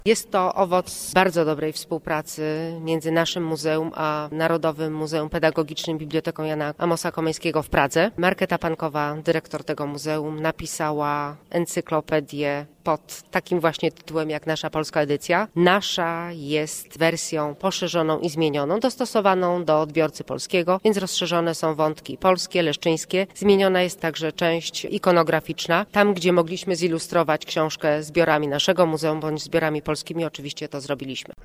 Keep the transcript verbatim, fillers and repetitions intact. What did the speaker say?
Jest to owoc bardzo dobrej współpracy między naszym muzeum a Narodowym Muzeum Pedagogicznym Biblioteką Jana Amosa Komeńskiego w Pradze. Marketa Pankowa, dyrektor tego muzeum, napisała encyklopedię pod takim właśnie tytułem jak nasza polska edycja. Nasza jest wersją poszerzoną i zmienioną, dostosowaną do odbiorcy polskiego, więc rozszerzone są wątki polskie, leszczyńskie. Zmieniona jest także część ikonograficzna. Tam, gdzie mogliśmy zilustrować książkę zbiorami naszego muzeum bądź zbiorami polskimi, oczywiście to zrobiliśmy.